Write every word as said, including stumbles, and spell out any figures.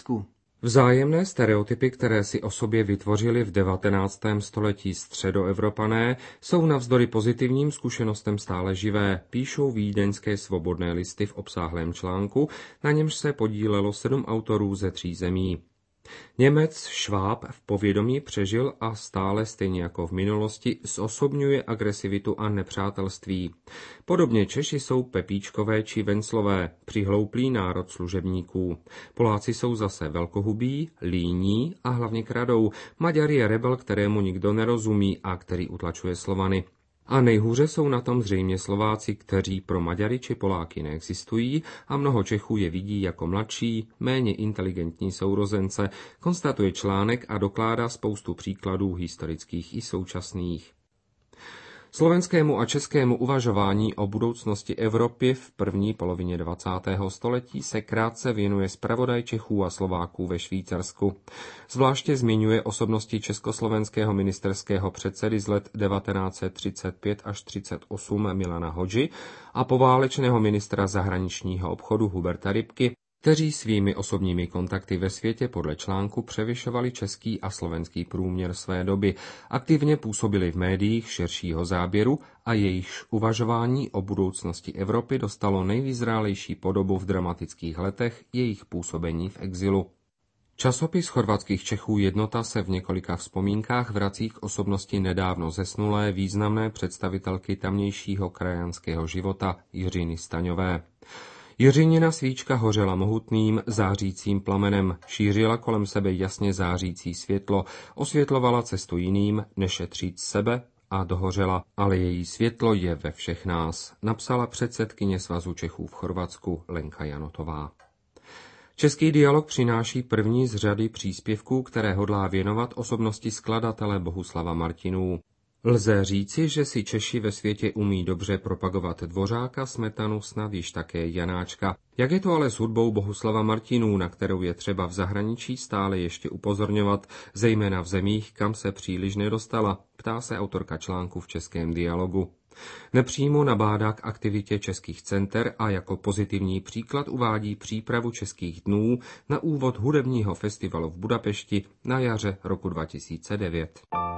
Chorvatsku. Vzájemné stereotypy, které si o sobě vytvořili v devatenáctém století středoevropané, jsou navzdory pozitivním zkušenostem stále živé, píšou vídeňské Svobodné listy v obsáhlém článku, na němž se podílelo sedm autorů ze tří zemí. Němec Schwab v povědomí přežil a stále stejně jako v minulosti zosobňuje agresivitu a nepřátelství. Podobně Češi jsou Pepíčkové či Venclové, přihlouplý národ služebníků. Poláci jsou zase velkohubí, líní a hlavně kradou. Maďar je rebel, kterému nikdo nerozumí a který utlačuje Slovany. A nejhůře jsou na tom zřejmě Slováci, kteří pro Maďary či Poláky neexistují a mnoho Čechů je vidí jako mladší, méně inteligentní sourozence, konstatuje článek a dokládá spoustu příkladů historických i současných. Slovenskému a českému uvažování o budoucnosti Evropy v první polovině dvacátého století se krátce věnuje zpravodaj Čechů a Slováků ve Švýcarsku. Zvláště zmiňuje osobnosti československého ministerského předsedy z let devatenáct set třicet pět až třicet osm Milana Hodži a poválečného ministra zahraničního obchodu Huberta Rybky, kteří svými osobními kontakty ve světě podle článku převyšovali český a slovenský průměr své doby, aktivně působili v médiích širšího záběru a jejichž uvažování o budoucnosti Evropy dostalo nejvyzrálejší podobu v dramatických letech jejich působení v exilu. Časopis chorvatských Čechů Jednota se v několika vzpomínkách vrací k osobnosti nedávno zesnulé významné představitelky tamnějšího krajanského života Jiřiny Staňové. Jiřinina svíčka hořela mohutným, zářícím plamenem, šířila kolem sebe jasně zářící světlo, osvětlovala cestu jiným, nešetřít sebe a dohořela, ale její světlo je ve všech nás, napsala předsedkyně Svazu Čechů v Chorvatsku Lenka Janotová. Český dialog přináší první z řady příspěvků, které hodlá věnovat osobnosti skladatele Bohuslava Martinů. Lze říci, že si Češi ve světě umí dobře propagovat Dvořáka, Smetanu, snad již také Janáčka. Jak je to ale s hudbou Bohuslava Martinů, na kterou je třeba v zahraničí stále ještě upozorňovat, zejména v zemích, kam se příliš nedostala, ptá se autorka článku v Českém dialogu. Nepřímo nabádá k aktivitě českých center a jako pozitivní příklad uvádí přípravu českých dnů na úvod hudebního festivalu v Budapešti na jaře roku dva tisíce devět.